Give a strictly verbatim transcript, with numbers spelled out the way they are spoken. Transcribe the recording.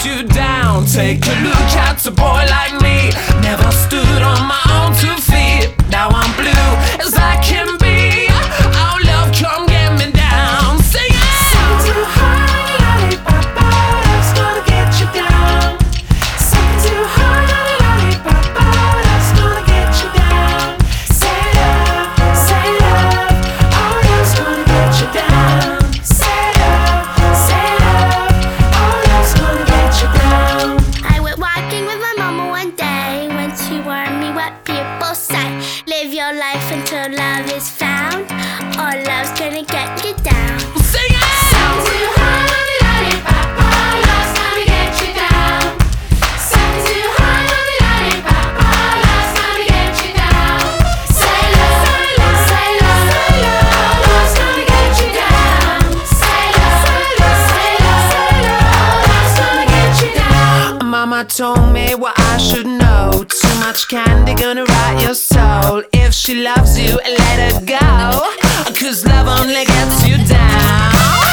you down. Take a look at a boy like me. Never stood on my own two feet. Now I'm blue as I can be. Oh love, come get me down. Sing it! Something too hard, lollipop, love's gonna get you down. Something too hard, lollipop, love's gonna get you down. Say love, say love, oh love's gonna get you down. Say love, say love, oh love's gonna get you down. I went walking with my mama one day when she warned me what people say. Live your life until love is found, or love's gonna get you down. Sing it! Something too hard, lollipop, love's gonna get you down. Something too hard, lollipop, love's gonna get you down. Say love, say love, say love, oh love's gonna get you down. Say love, say love, say love, oh love's gonna get you down. Mama told me what I should know. Too much candy gonna rot your soul. If she loves you, let her go, 'cause love only gets you down.